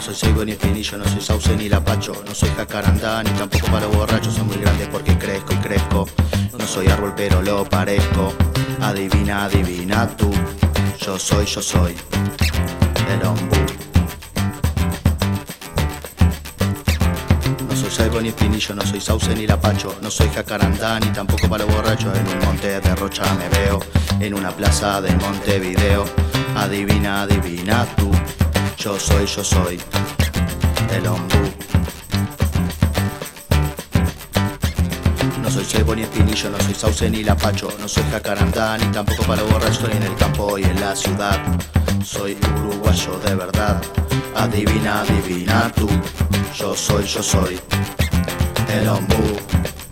soy ceibo ni espinillo, no soy sauce ni lapacho. No soy jacarandá ni tampoco palo borracho. Soy muy grande porque crezco y crezco. No soy árbol pero lo parezco. Adivina, adivina tú. Yo soy el ombú. No soy ceibo ni espinillo, no soy sauce ni lapacho. No soy jacarandá ni tampoco palo borracho. En un monte de Rocha me veo, en una plaza de Montevideo. Adivina, adivina tú. Yo soy el ombú. No soy ceibo ni espinillo, no soy sauce ni lapacho. No soy jacarandá ni tampoco palo borracho. Estoy en el campo y en la ciudad. Soy uruguayo de verdad. Adivina, adivina tú. Yo soy el ombú.